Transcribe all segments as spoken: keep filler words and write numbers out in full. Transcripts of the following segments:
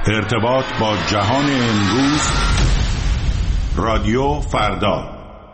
ارتباط با جهان امروز. رادیو فردا.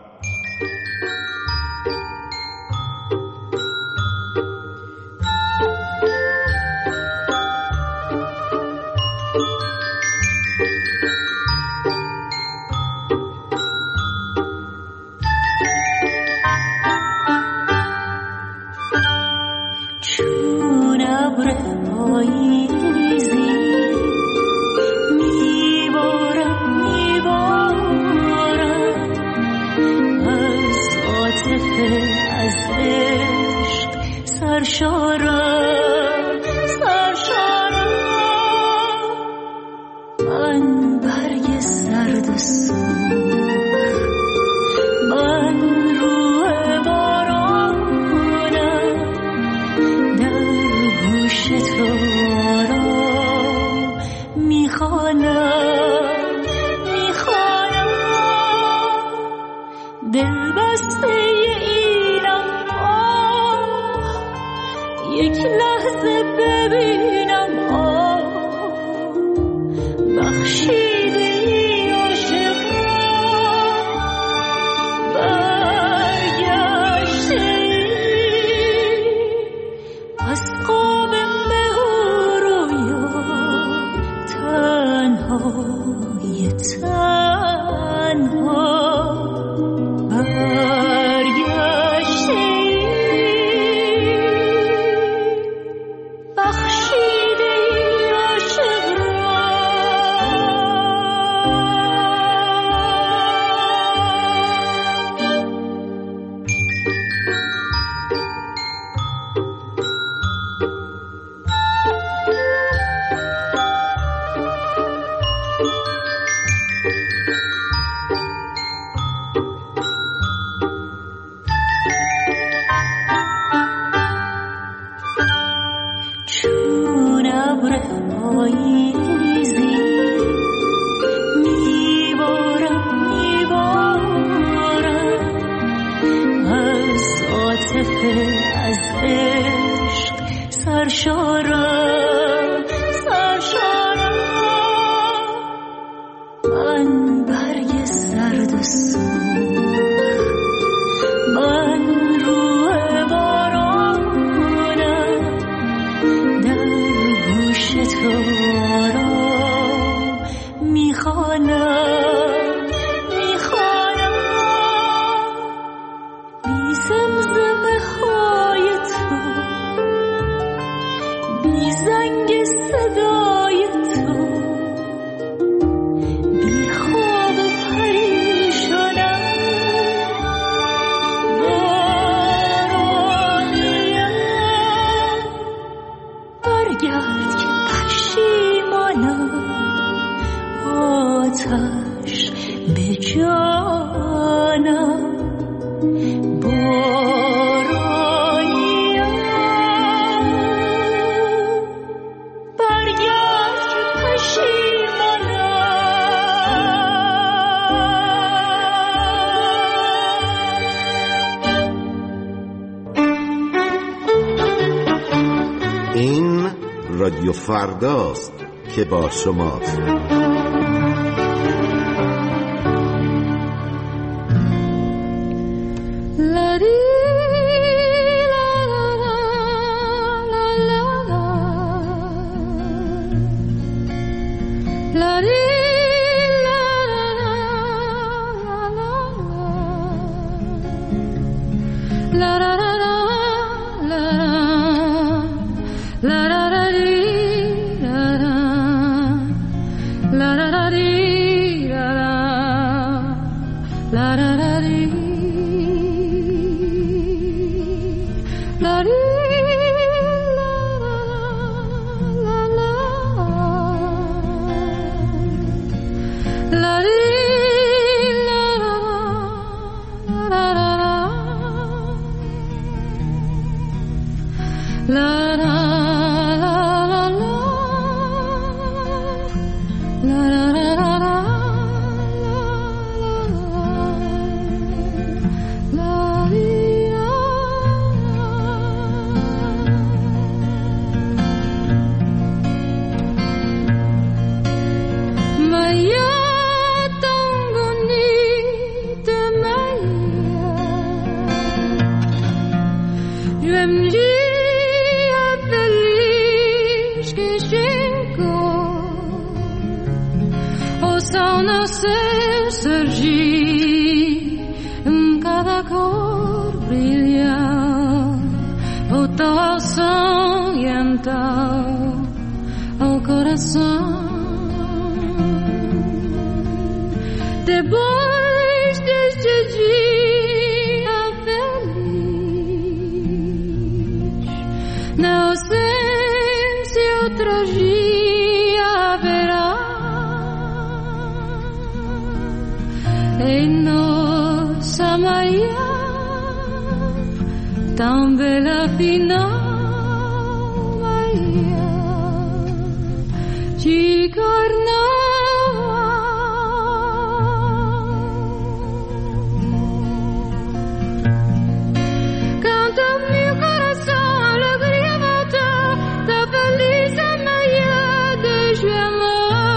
رادیو فرداست که با شماست. coração nascer, surgir, cada cor brilhar, voltou ao som e então ao coração. Depois deste dia feliz, na ausência outro dia haverá. Em nossa manhã tão bela final, manhã de carnaval, canta meu coração, alegria volta, tá feliz amanhã de amor.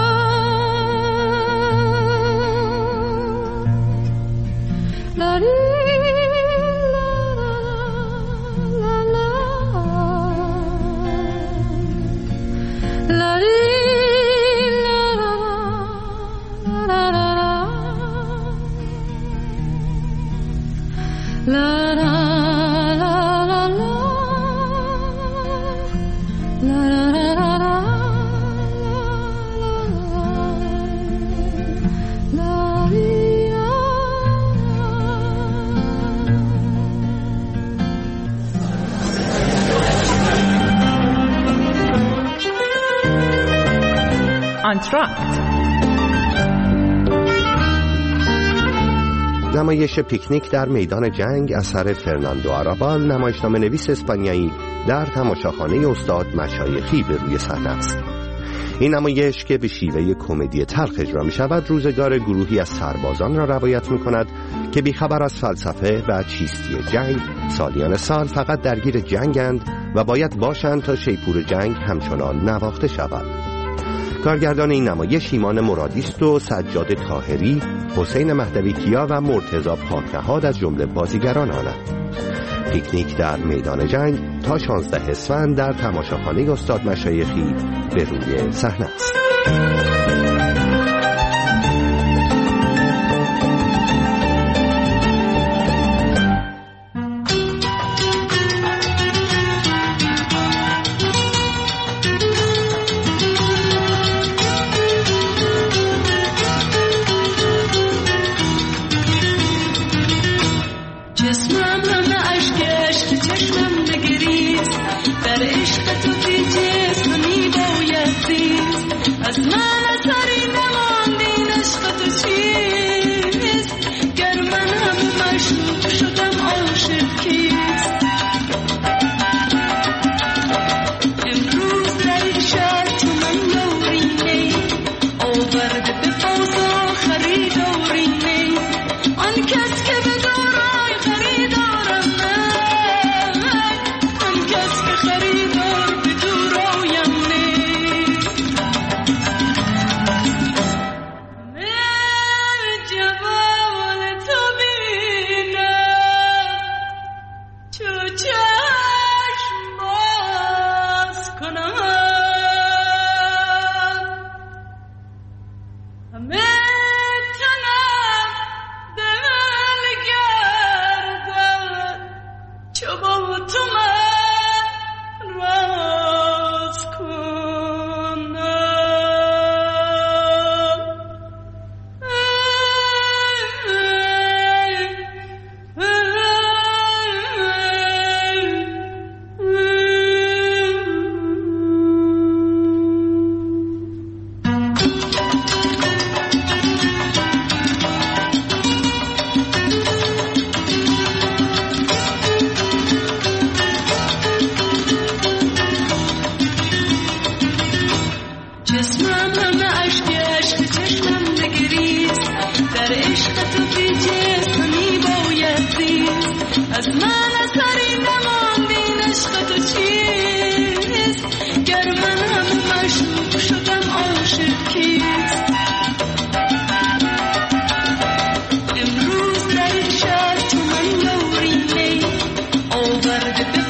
La la la la la انتراکت، نمایش پیکنیک در میدان جنگ اثر فرناندو آرابال، نمایشنامه نویس اسپانیایی، در تماشاخانه استاد مشایخی به روی صحنه است. این نمایش که به شیوه کمدی تلخ اجرا می شود، روزگار گروهی از سربازان را روایت می کند که بیخبر از فلسفه و چیستی جنگ، سالیان سال فقط درگیر جنگند و باید باشند تا شیپور جنگ همچنان نواخته شود. کارگردان این نمایش ایمان مرادی است و سجاد طاهری، حسین مهدوی کیا و مرتضی پاکنهاد از جمله بازیگران آنند. پیکنیک در میدان جنگ تا شانزده اسفند در تماشاخانه استاد مشایخی به روی صحنه است.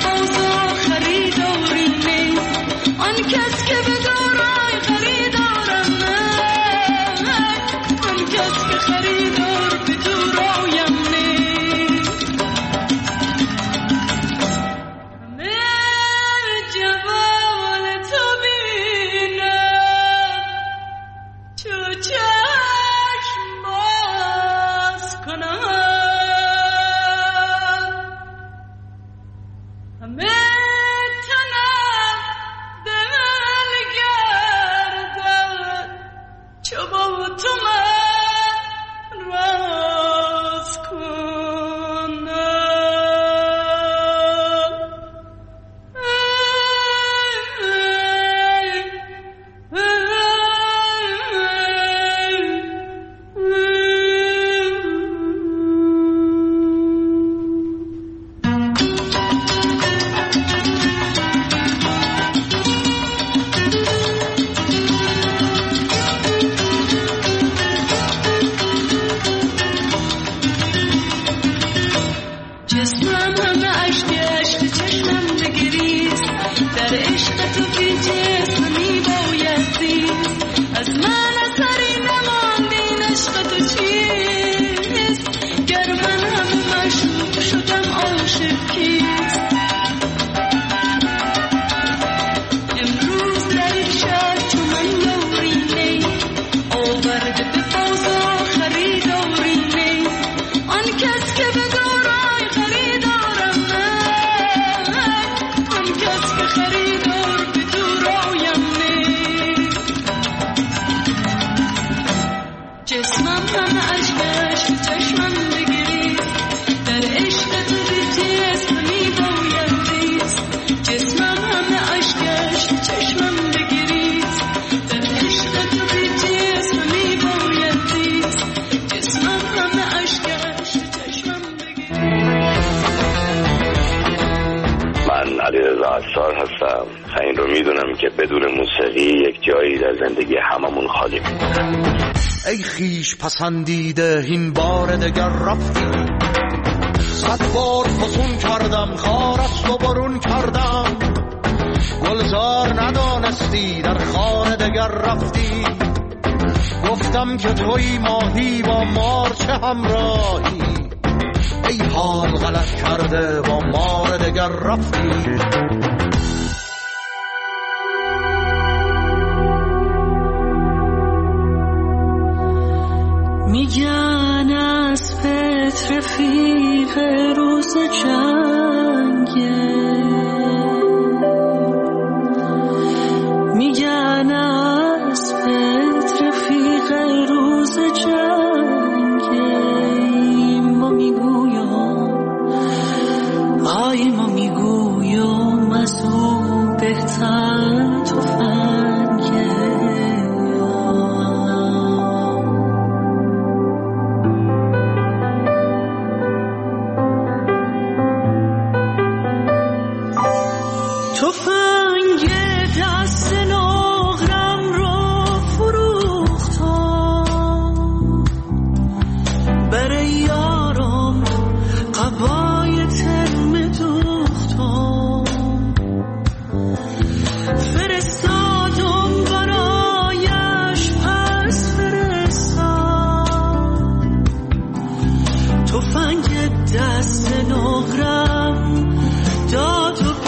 آن کس که به دورای خریدارم عطار هستم. این رو میدونم که بدون موسیقی یک جایی در زندگی هممون خالی میمونه. ای خیش پسندیده این بار دگر رفتی، صد بار فسون کردم خارست و برون کردم، گلزار ندانستی در خانه دگر رفتی، گفتم که توی ماهی با مار چه همراهی، ای حال غلط کرده با مار دگر رفتی. میگن از پت رفیق روز جنگه، میگن از پت رفیق روز جنگه، ما میگویم آی ما میگویم از او بهتر تفنگه. تفنگ دست نقرم رو فروختم، برای یارم قبای ترم دوختم، فرستادم برایش پس فرستم، تفنگ دست نقرم داد و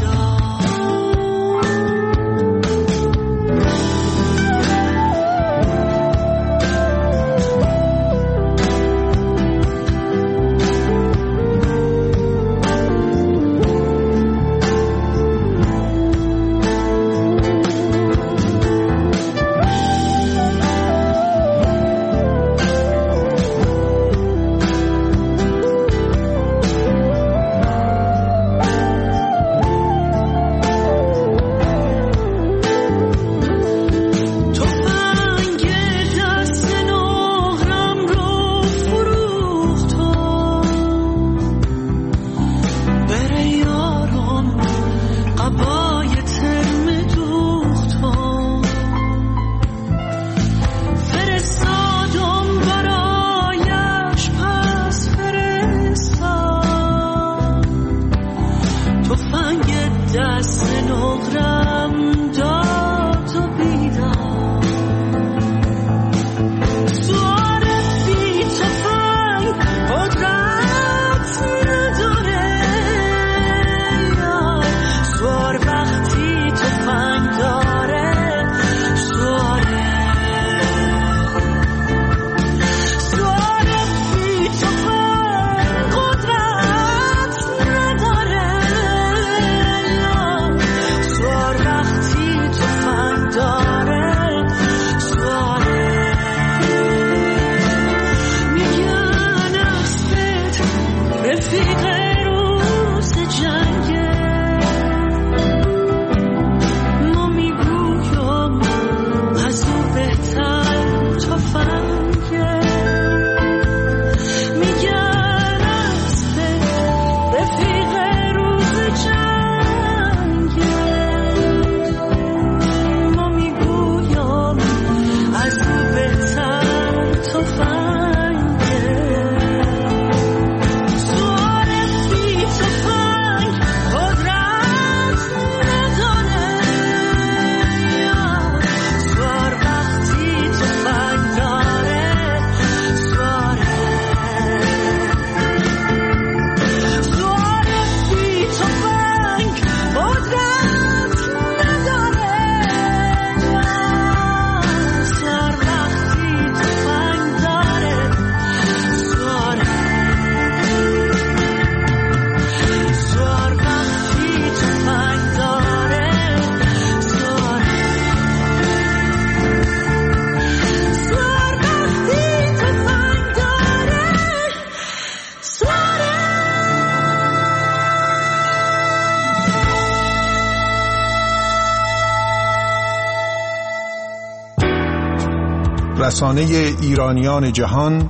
رسانه ایرانیان جهان،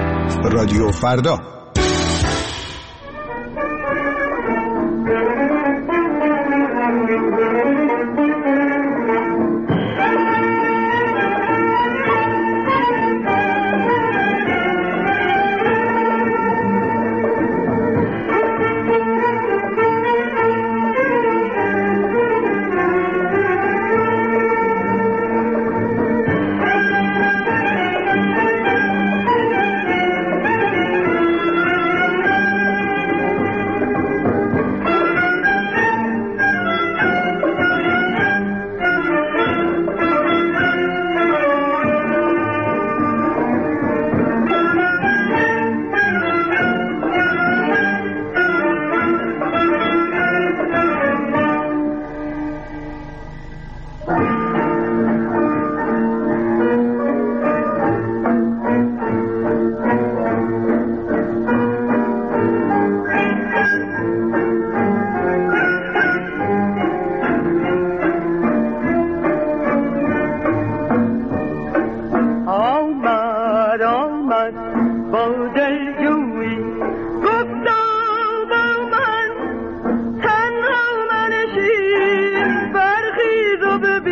رادیو فردا.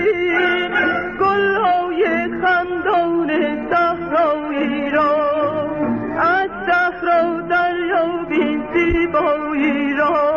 ببین گلهای خندان صحرایی را، از صحرا دریابین زیبایی را.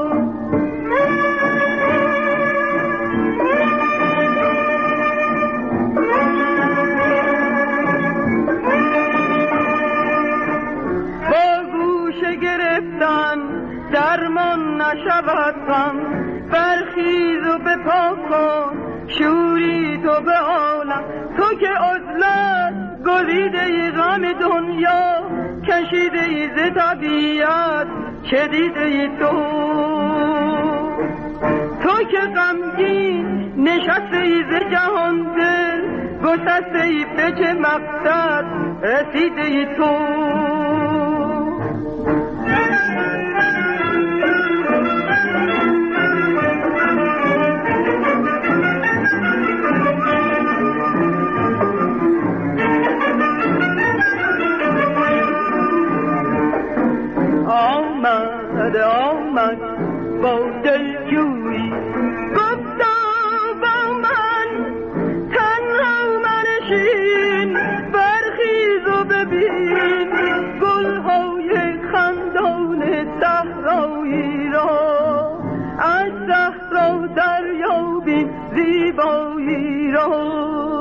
درمان نشود غم، برخیز و بپا کن شوری تو به عالم. تو که عزلت گزیده ای غم دنیا، کشیده ای ز طبیعت چه دیده ای تو. تو که غمگین نشسته ای ز جهان دل، گسسته ای به چه مقصد رسیده ای تو. آمد آمد با دلجویی، گفتا با من تنها منشین، برخیز و ببین گلهای خندان صحرایی را، از صحرا دریابین زیبایی را.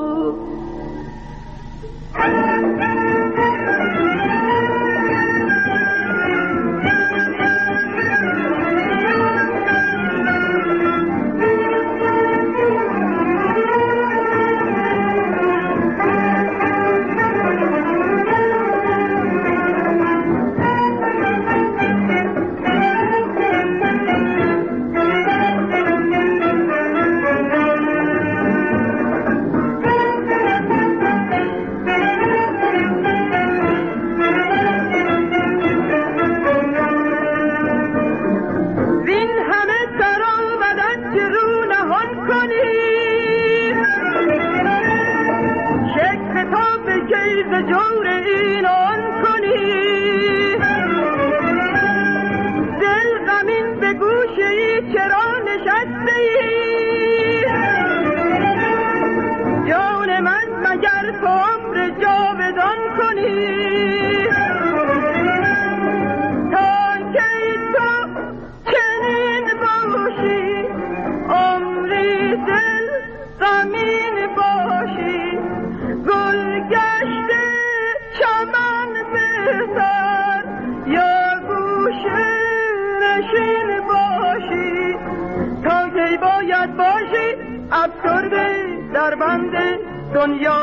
در بند دنیا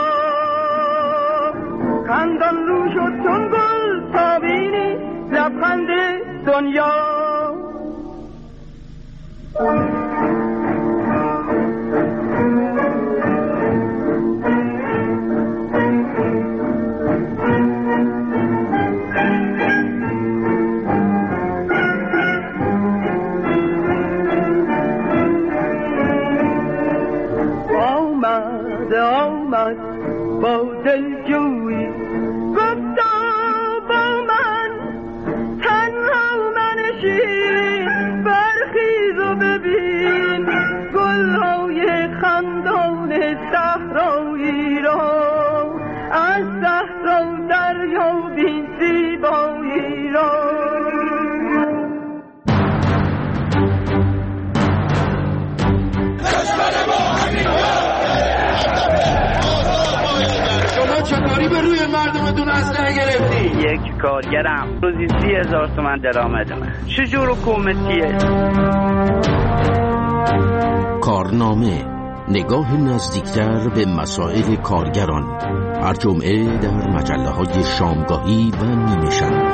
خندان رو شد چون گل تا بینی لبخند دنیا. آمد با دلجویی، گفتا با من تنها منشین، برخیز و ببین گلهای خندان صحرایی را، از صحرا دریابین زیبایی را. چطوری به روی مردمتون اسلحه گرفتی؟ یک کارگرم روزی سی هزار تومن درآمدمه. چجور حکومتیه؟ کارنامه، نگاه نزدیکتر به مسائل کارگران، هر جمعه در مجله های شامگاهی و نیمه شب.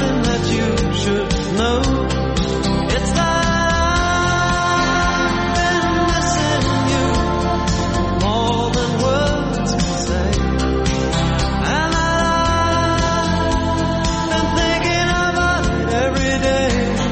something that you should know. It's that I've been missing you more than words can say. And I've been thinking about it every day.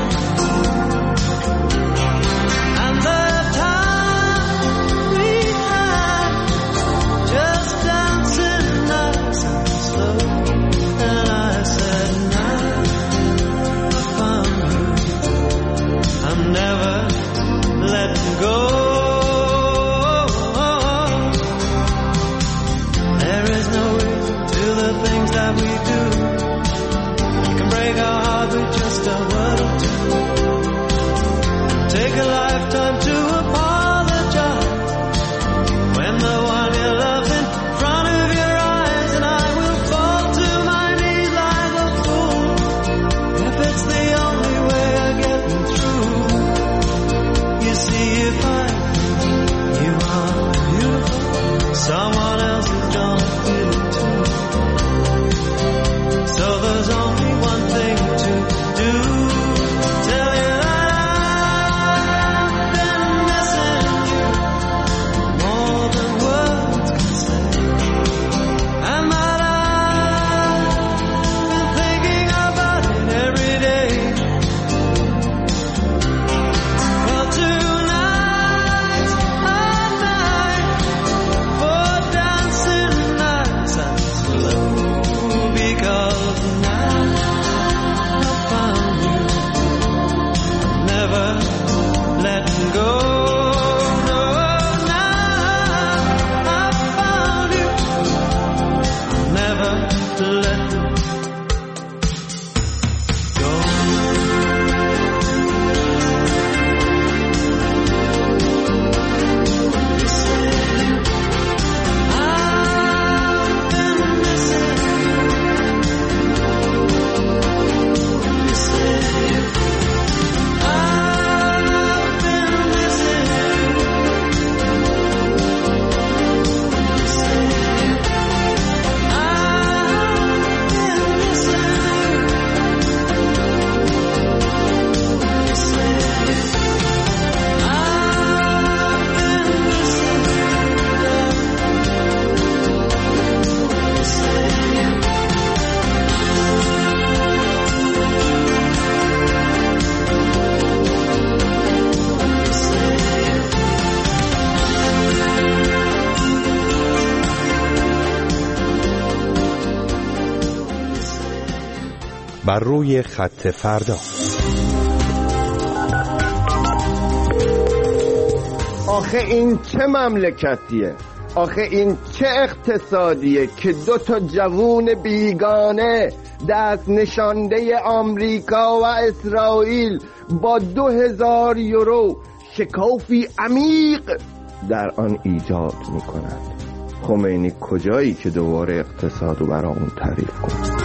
And the time we had, just dancing nice and slow. And I said, now I found you, I'm never letting go. There is no end to the things that we do. You can break our heart with just a word or two. Take a lifetime to apologize when the one you love's in front of your eyes. And I will fall to my knees like a fool if it's the only way of getting through. You see, if I you are beautiful, someone else is gonna feel it too. So there's only one thing to do. Tell you that I've been missing you more than words can say. And that I've been thinking about it every day. Well, tonight's our night for dancing nice and slow, because now I found you, never letting go. No, now I found you, never letting go. I've been missing you, missing you. I've been missing you, missing you. بر روی خط فردا. آخه این چه مملکتیه؟ آخه این چه اقتصادیه که دو تا جوون بیگانه دست نشانده آمریکا و اسرائیل با دو هزار یورو شکافی عمیق در آن ایجاد میکنند؟ خمینی کجایی که دوباره اقتصادو برامون تعریف کنه؟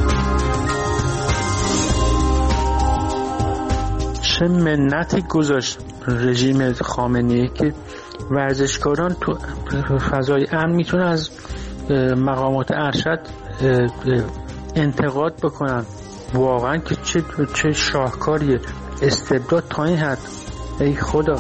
چه منتی گذاشت رژیم خامنه‌ای که ورزشکاران تو فضای امن میتونن از مقامات ارشد انتقاد بکنن. واقعا که چه چه شاهکاریه. استبداد تا این حد. ای خدا.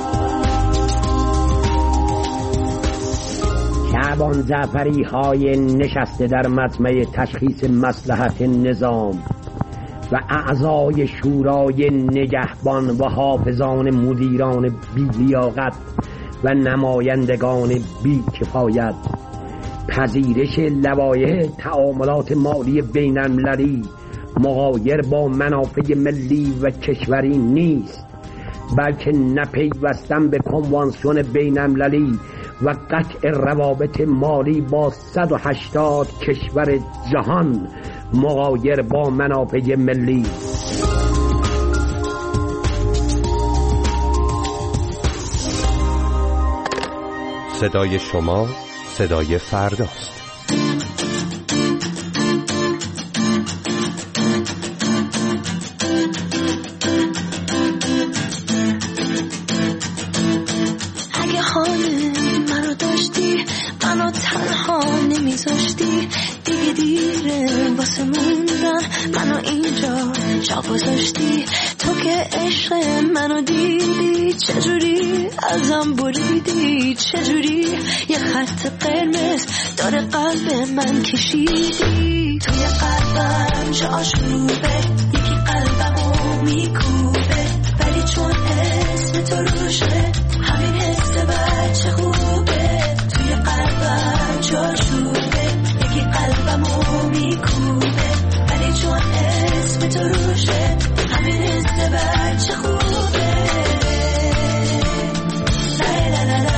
شعبان جعفری های نشسته در مجمع تشخیص مصلحت نظام و اعضای شورای نگهبان و حافظان مدیران بی‌لیاقت و نمایندگان بی‌کفایت، پذیرش لوایح تعاملات مالی بین‌المللی مغایر با منافع ملی و کشوری نیست، بلکه نپیوستن به کنوانسیون بین‌المللی و قطع روابط مالی با صد و هشتاد کشور جهان مغایر با منافع ملی. صدای شما صدای فرداست. اگه حال منو داشتی منو تنها نمیذاشتی، دیگه دیره واسه موندن منو این اونجا جا گذاشتی، تو که عشق منو دیدی، چجوری ازم بریدی، چجوری یه خط قرمز داره قلب من کشیدی. توی قلبم جا شروبه، یکی قلبمو میکوبه، ولی چون اسم تو روشه همین حس بچه خوبه. توی قلبم جا شروبه، یکی قلبمو میکوبه، ولی چون اسم تو روشه همین حس بچه خوبه. لای لای لای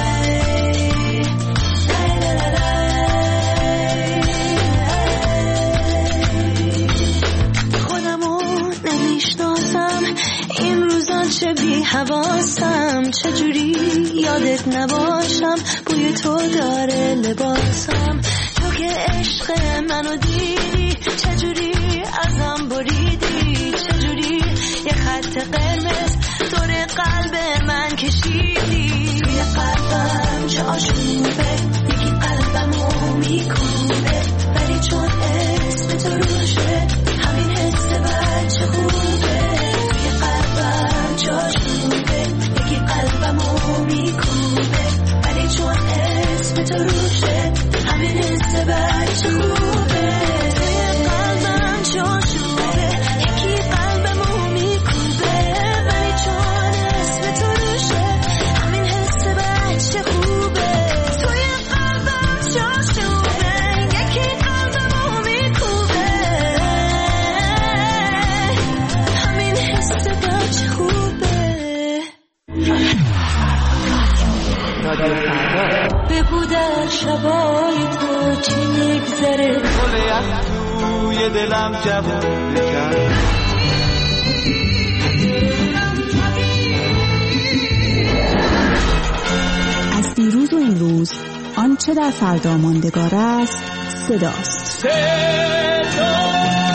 لای لای لای. خودمو نمیشناسم این روزا، چه بی حواسم، چجوری یادت نباشم، بوی تو داره لباسم. تو که عشق منو دیدی، چجوری ازم بریدی، چجوری یه خط قرمز دور قلب من کشیدی. توی قلبم جا شروبه، یکی قلبمو میکوبه، ولی چون اسم تو روشه همین حس بچه خوبه. توی قلبم جا شروبه، یکی قلبمو میکوبه، ولی چون اسم تو روشه همین حس بچه خوبه. توی قلبم جا شروبه، یکی قلبمو میکوبه، ولی چون اسم تو روشه همین حس بچه خوبه. توی قلبم جا شروبه، یکی قلبمو میکوبه، همین حس بچه خوبه. بگو در شبای تو چی میگذره، گل یخ توی دلم جوون کرد. از دیروز و امروز آنچه در فردا ماندگار است صداست. صدا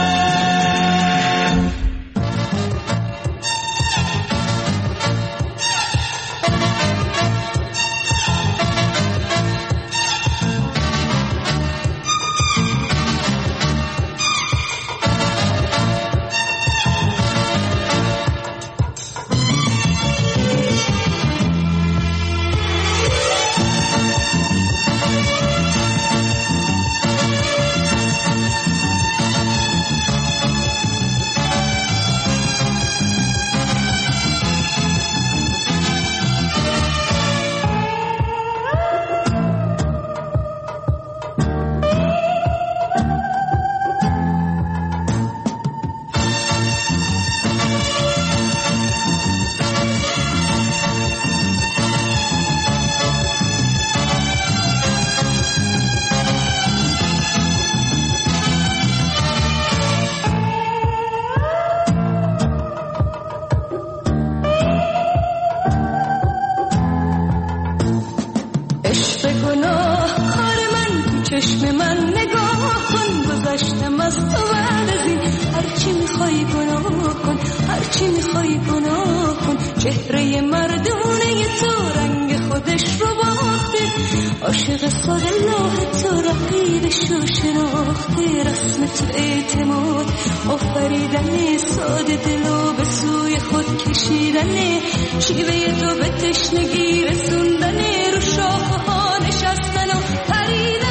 چشم من نگاه کن، گذشتم از تو بعد از این، هرچی میخوای گناه کن، هرچی میخوای گناه کن. چهره مردونه تو رنگ خودش رو باخته، عاشق ساده لاه تو رقیبش رو شناخته. رسم تو اعتماد آفریدن، ساده دلو به سوی خود کشیدن، شیوه تو به تشنگی رسوندن، رو شاخه ها نشستن و پریدن.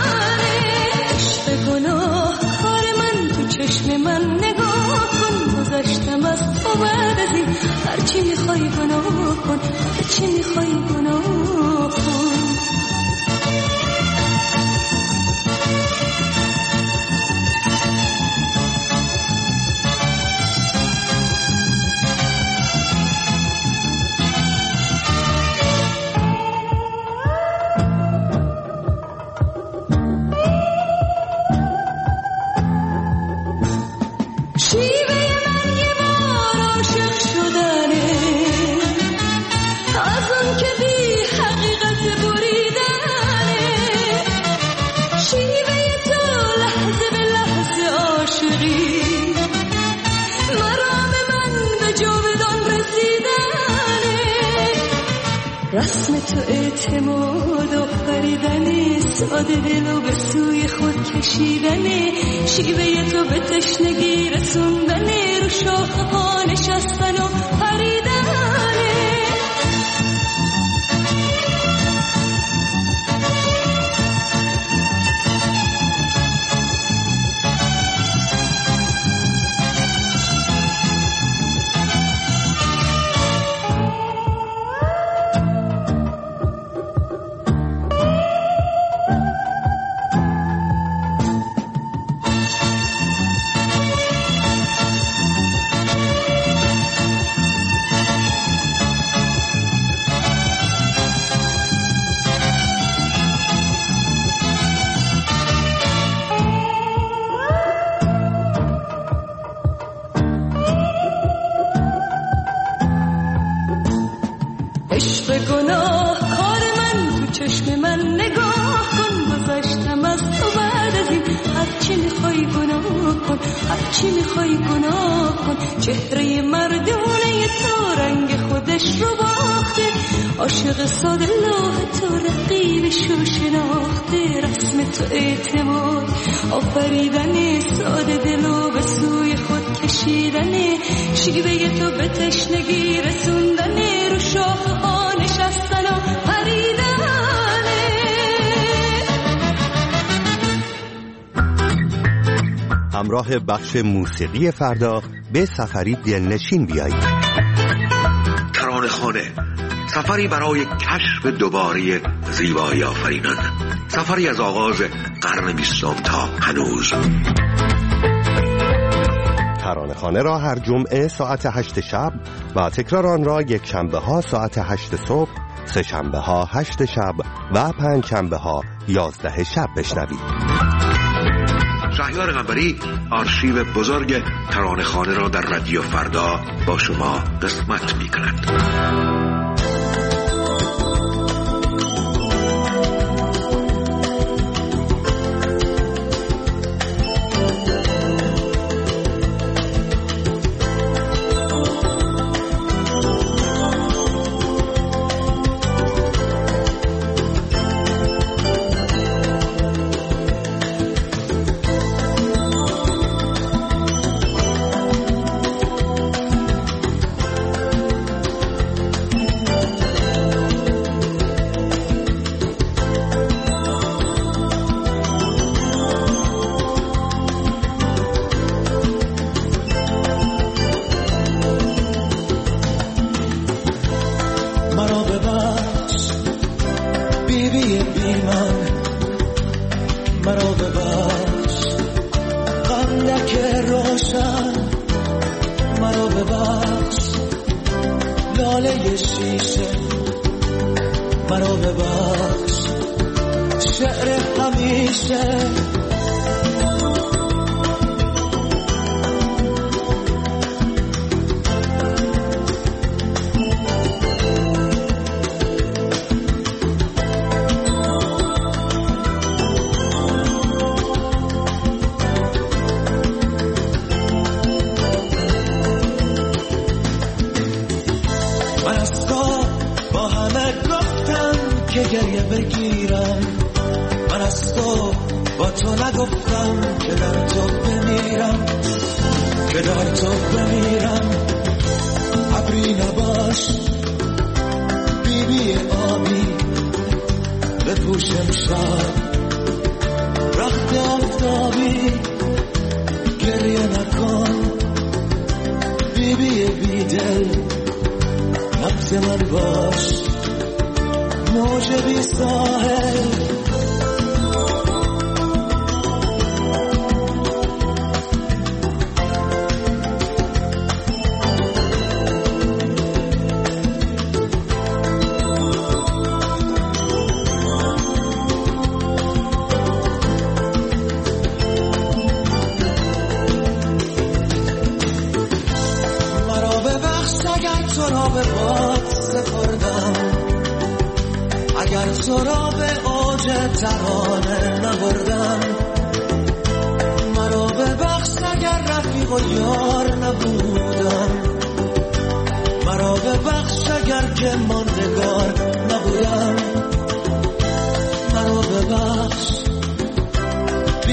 عشق گناه کار من، تو چشم من نگاه کن، گذشتم از تو بعد از این، هرچی میخوای گناه کن، هرچی میخوای گناه کن. رسم تو اعتماد و آفریدنی ساده دلو به سوی خود کشیدنی شیوه تو به تشنگی رسوندنی رو شاخه ها نشستن و پریدنی چی میخوای گناه کن چهره مردونه تو رنگ خودش رو باخته عاشق ساده لوح تو رقیبش رو شناخته رسم تو اعتماد آفریدنی ساده دلو به سوی خود کشیدنی شیوه تو به تشنگی رسوندنی رو شاخه ها نشستن و پریدنی همراه بخش موسیقی فردا به سفری دلنشین بیایید. ترانه‌خانه، سفری برای کشف دوباره زیبایی آفرینان، سفری از آغاز قرن بیستم تا هنوز. ترانه‌خانه را هر جمعه ساعت هشت شب و تکرار آن را یک شنبه ها ساعت هشت صبح، سه شنبه ها هشت شب و پنج شنبه ها یازده شب بشنوید. شهریار قنبری آرشیو بزرگ ترانه‌خانه را در رادیو فردا با شما قسمت می‌کند.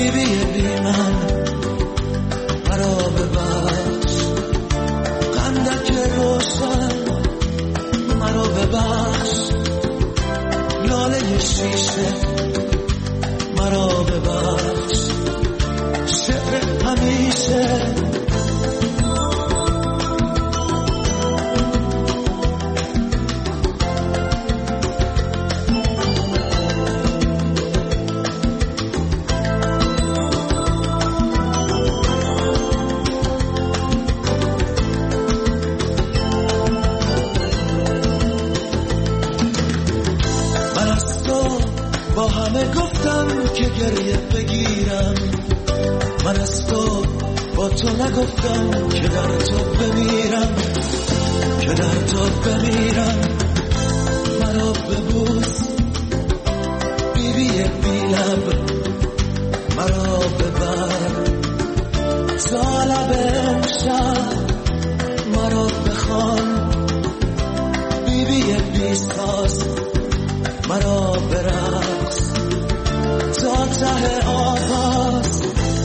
بیبی بی من مرا ببخش، قندک روشن مرا ببخش، لاله شیشه مرا ببخش، شعر همیشه گریه بگیرم، من از تو با تو نگفتم که در تو بمیرم، که در تو بمیرم، مرا ببوس بیبی بی لب، مرا ببر تا لب امشب، مرا بخوان بیبی بی ساز، مرا برقص تا ته آغاز.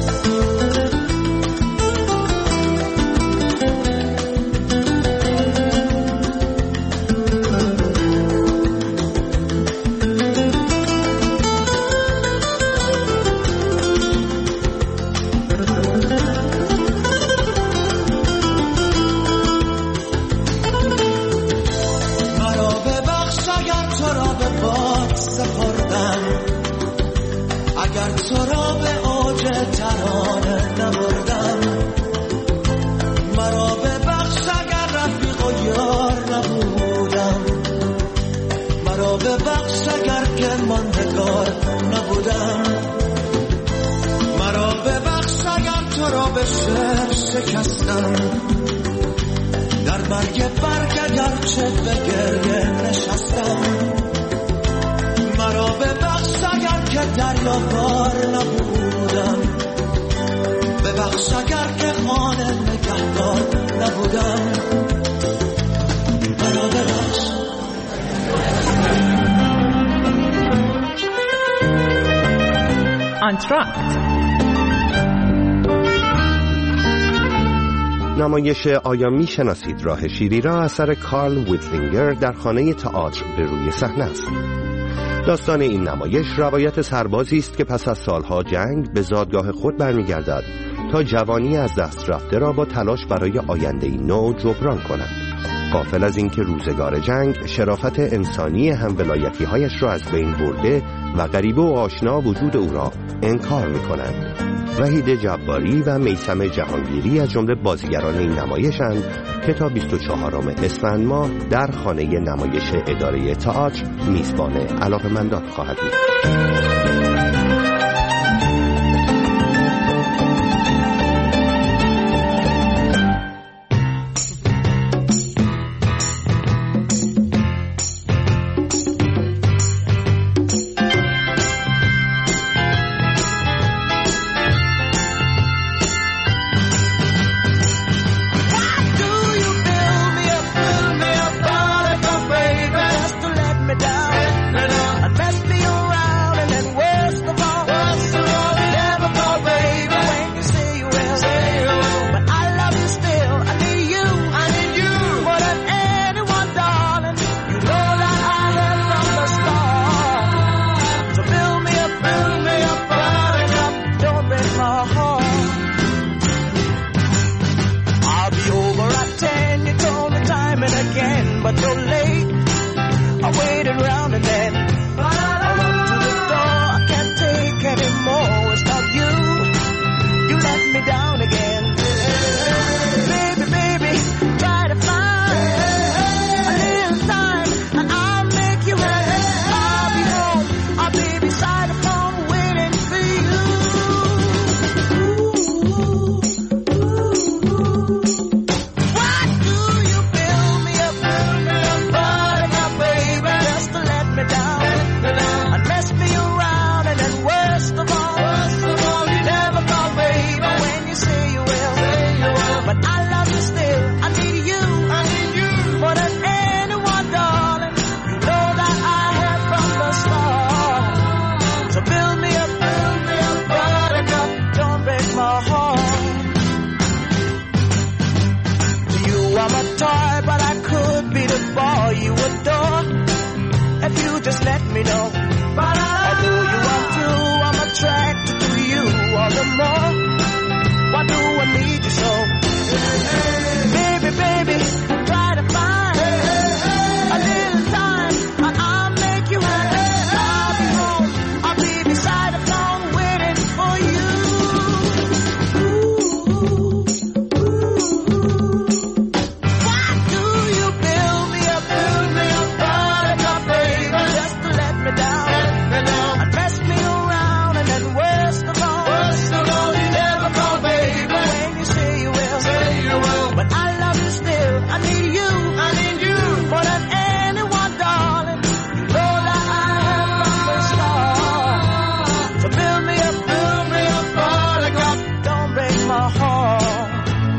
مرا ببخش اگر تو را به باد سپردم، اگر تو را به اوج ترانه نبردم، مرا ببخش اگر رفیق و یار نبودم، مرا ببخش اگر که ماندگار نبودم، مرا ببخش اگر تو را به شعر شکستم، در برگ برگ اگر چه به گریه نشستم، مرا ببخش اگر که دریا بار نبودم، ببخش اگر که خانه نگهدار نبودم، مرا ببخش. آنتراکت نمایش آیا میشناسید راه شیری را اثر کارل ویتلینگر در خانه تئاتر به روی صحنه است. داستان این نمایش روایت سربازی است که پس از سالها جنگ به زادگاه خود برمیگردد تا جوانی از دست رفته را با تلاش برای آینده‌ای نو جبران کند. غافل از اینکه روزگار جنگ شرافت انسانی همولایتی‌هایش را از بین برده و غریبه و آشنا وجود او را انکار می‌کنند. وحید جباری و میثم جهانگیری از جمله بازیگران این نمایشند که تا بیست و چهارم اسفند ماه در خانه نمایش اداره تئاتر میزبان علاقه‌مندان خواهد بود. Let me toy, but I could be the boy you adore if you just let me know. Although you are true, I'm attracted to you all the more. Why do I need you so? Baby, baby, try to find a little time, and I'll make you happy. I'll be home, I'll be beside the phone waiting for you. Why do you build me up, build me up, buttercup, baby, just to let me down, and mess me around, and then worst of all, worst of all, you never call, baby, when you say you will, say you will, but I love you still. I need you, I need you more than anyone, darling. You know that I have from the start. So build me up, build me up, buttercup, don't break my heart.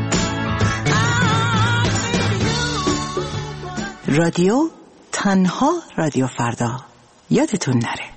رادیو تنها رادیو فردا، یادتون نره.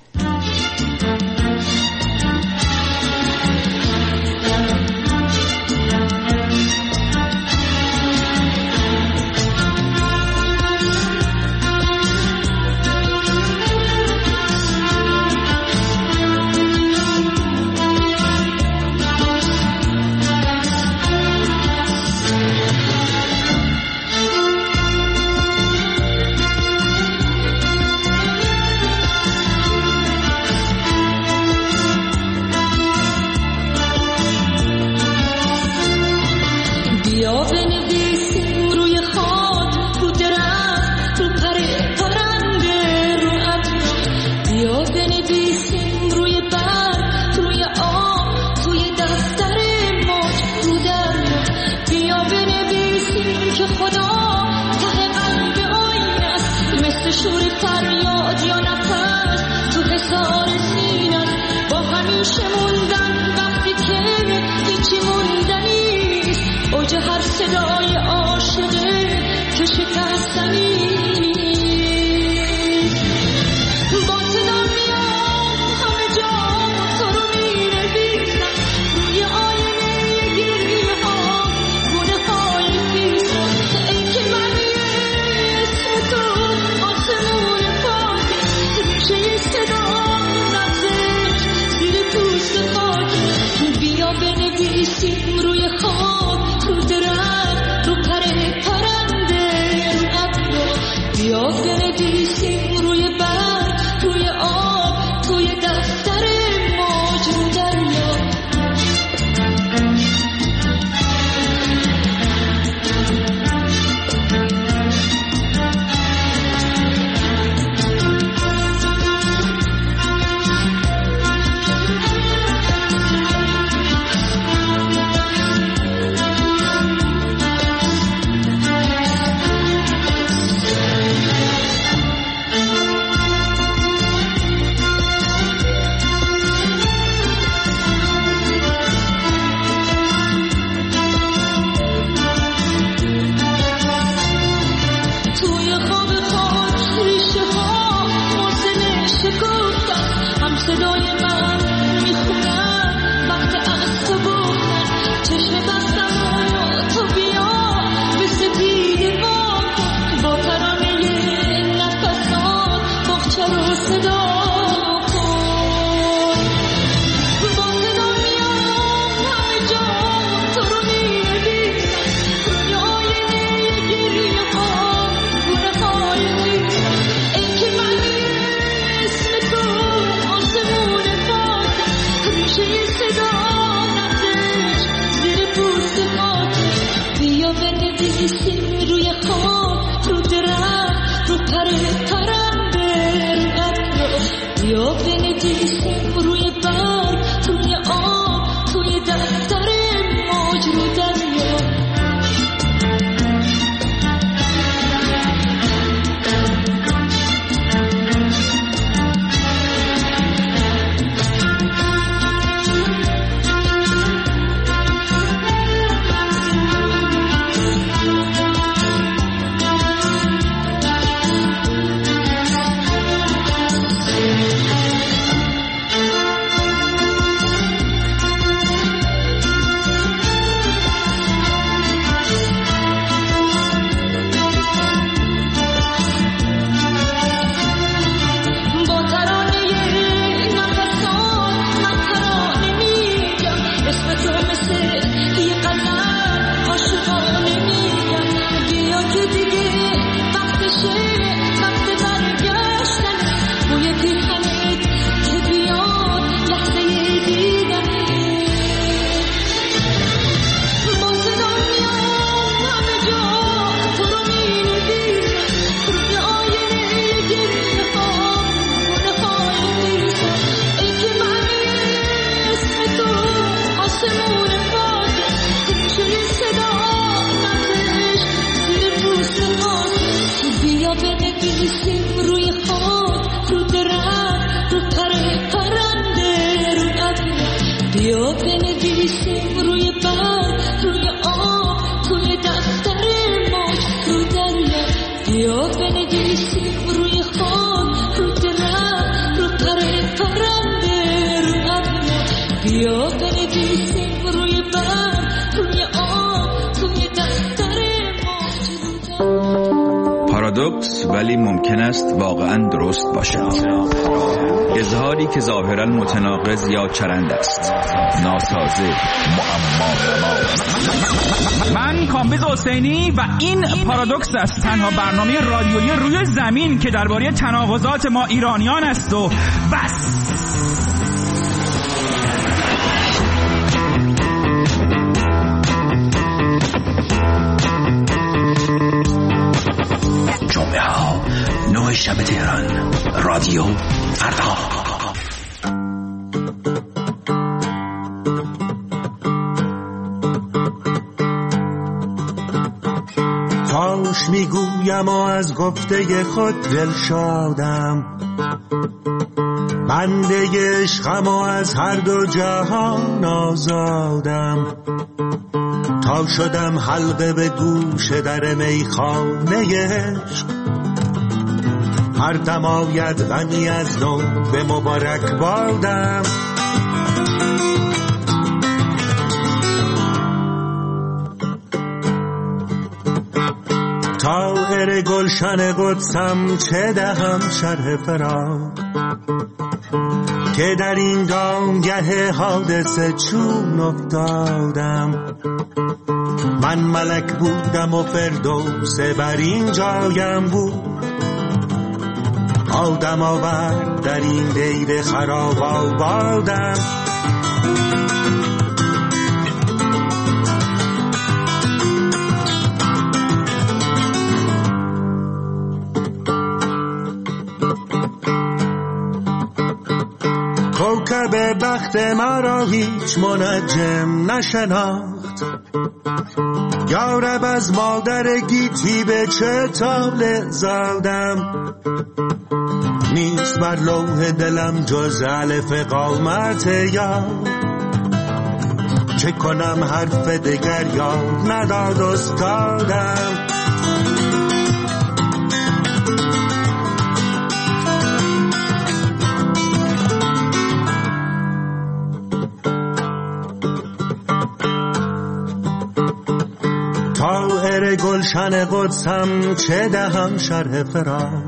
صدای عاشقه که شکستنی با صدا میام همه جا تو رو می‌نویسم روی آینه گریه ها گونه های خیسم ای که من اسم تو آسمون پاکی ریشه صدا نزد زیر پوست خاکی بیا بنویسیم روی خاک رو درخت رو پره پرنده رو ابرو بیا بنویسیم روی برگ روی آب توی دفتر موج رو دریا بیا بنویسیم روی خاک، رو درخت، رو پر پرنده، رو ابر. بیا بنویسیم روی برگ، روی آب، توی دفتر موج، رو دریا. بیا بنویسیم روی خاک، رو درخت، رو پر پرنده، رو ابر. بیا بنویسیم روی برگ، روی آب، توی دفتر موج، رو دریا. پارادوکس ولی ممکن است واقعا درست باشد. اظهاری که ظاهرا متناقض یا چرند است، ناسازه، معما. من کامبیز حسینی و این پارادوکس است، تنها برنامه رادیویی روی زمین که درباره تناقضات ما ایرانیان است و بس. جمعه ها نه شب تهران، رادیو فردا. کاش میگویم و از گفته خود دل شادم، بنده عشقم و از هر دو جهان آزادم. تا شدم حلقه به گوش در میخانه عشق، هر دم آید غمی از نو به مبارک بادم. طاهر گلشن قدسم چه دهم شرح فراق، که در این دامگه حادثه چون افتادم. من ملک بودم و فردوس بر این جایم بود، آدم آورد در این دیر خراب آبادم. کوکب بخت مرا هیچ منجم نشناخت، یارب از مادر گیتی به چه طاله زادم. نیست بر لوح دلم جز الف قامت یاد، چه کنم حرف دگر یاد نداد استادم. طاهر گلشن قدسم چه دهم شرح فراق،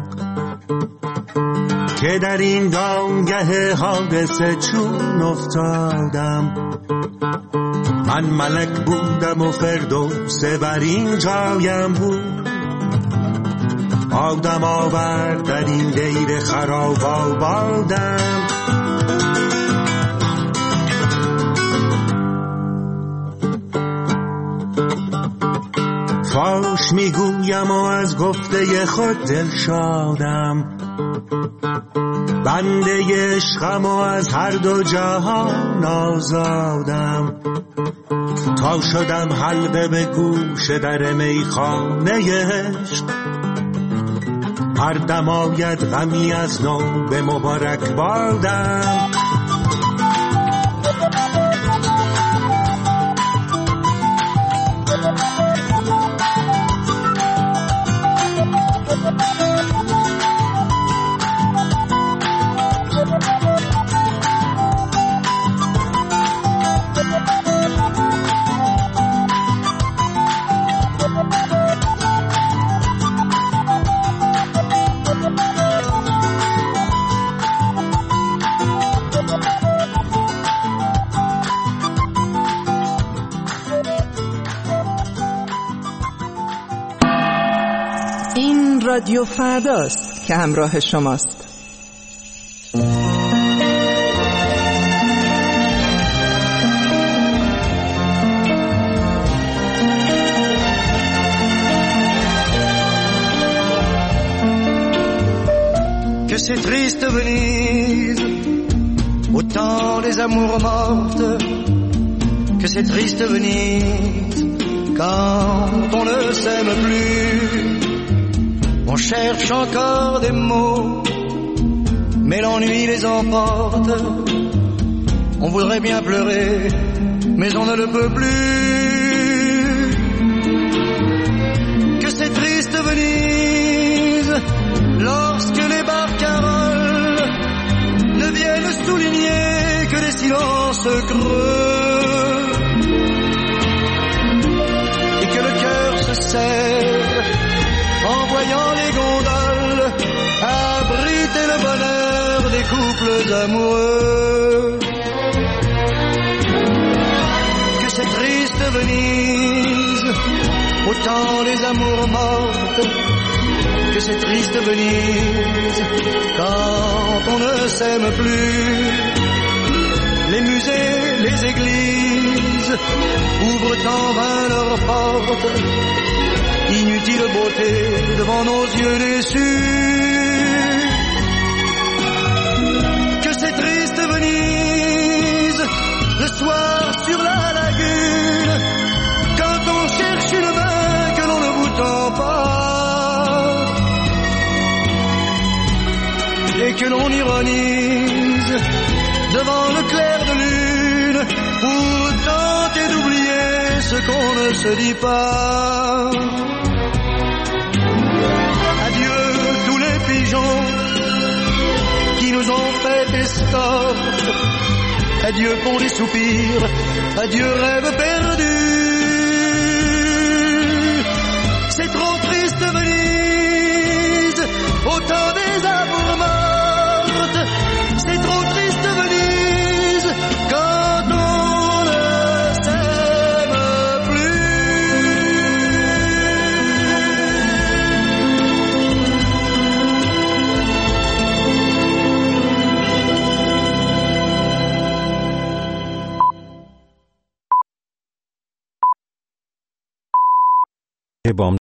که در این دامگه حادثه چون افتادم. من ملک بودم و فردوس بر این جایم بود، آدم آورد در این دیر خراب آبادم. فاش میگویم و از گفته خود دل شادم، بنده عشقم و از هر دو جهان آزادم. تا شدم حلقه به گوش در میخانه عشق، هر دم آید غمی از نو به مبارک بادم. رادیو فرداست که همراه شماست. Que c'est triste Venise, au temps des amours mortes. Que c'est triste Venise, quand on ne s'aime plus. On cherche encore des mots, mais l'ennui les emporte. On voudrait bien pleurer, mais on ne le peut plus. Que c'est triste Venise, lorsque les barcaroles ne viennent souligner que les silences creux, et que le cœur se serre en voyant les gondoles abriter le bonheur des couples amoureux. Que c'est triste Venise, au temps des amours mortes. Que c'est triste Venise, quand on ne s'aime plus. Les musées, les églises ouvrent en vain leurs portes. Inutile beauté devant nos yeux déçus. Que c'est triste Venise, le soir sur la lagune, quand on cherche une main que l'on ne vous tend pas, et que l'on ironise devant le clair de lune pour tenter d'oublier ce qu'on ne se dit pas. Adieu tous les pigeons qui nous ont fait escorte. Adieu pour les soupirs, adieu rêve perdu. C'est trop triste Venise, au temps des amours mortes. C'est trop triste Venise, quand on ne s'aime plus. بام